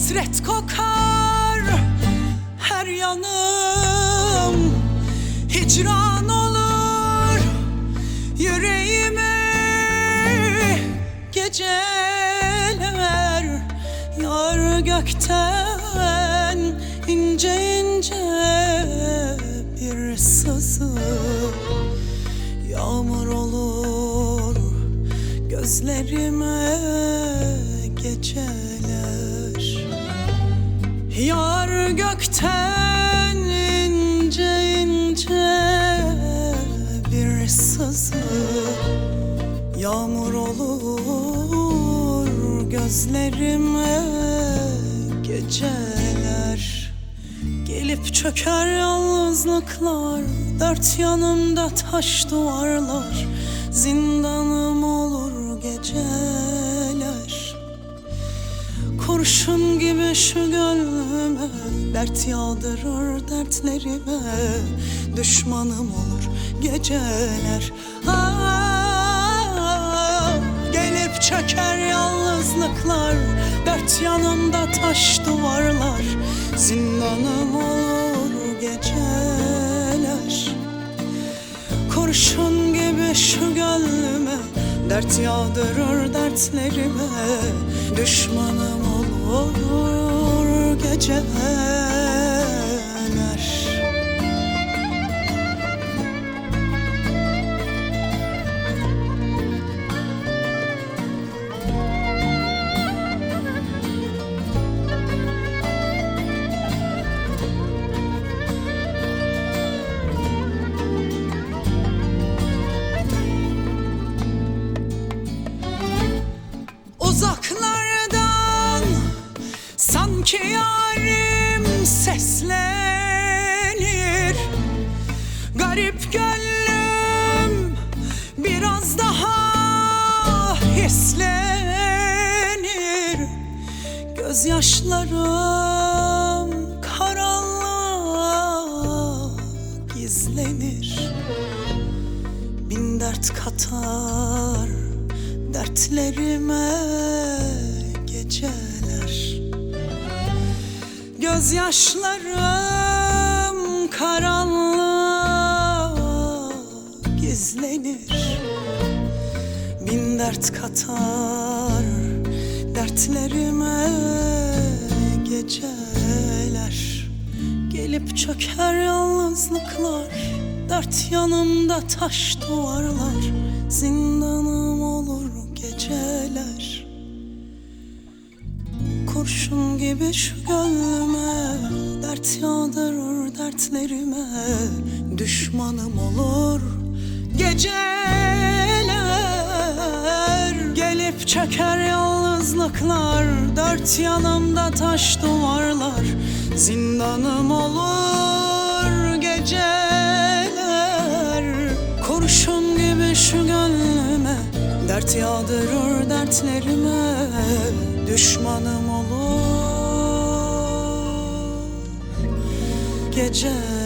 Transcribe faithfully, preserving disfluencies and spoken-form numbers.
Hasret kokar her yanım, hicran olur yüreğime geceler. Yar gökten ince ince bir sızı, yağmur olur gözlerime geceler. Yar gökten ince ince bir sızı, yağmur olur gözlerime geceler. Gelip çöker yalnızlıklar, dört yanımda taş duvarlar, zindanım olur geceler. Kurşun gibi şu gönlüme dert yağdırır dertlerime, düşmanım olur geceler. Ah, gelip çöker yalnızlıklar, dört yanımda taş duvarlar, zindanım olur geceler. Kurşun gibi şu gönlüme dert yağdırır dertlerime, düşmanım olur geceler. Uzaklardan sanki yarim seslenir, garip gönlüm biraz daha hislenir. Gözyaşlarım karanlığa gizlenir, bin dert katar dertlerime geceler. Gözyaşlarım karanlığa gizlenir, bin dert katar dertlerime geceler. Gelip çöker yalnızlıklar, dört yanımda taş duvarlar, zindanım olur geceler. Kurşun gibi şu gönlüme dert yağdırır dertlerime, düşmanım olur geceler. Gelip çöker yalnızlıklar, dört yanımda taş duvarlar, zindanım olur geceler. Kurşun gibi şu gönlüme dert yağdırır dertlerime, düşmanım olur geceler.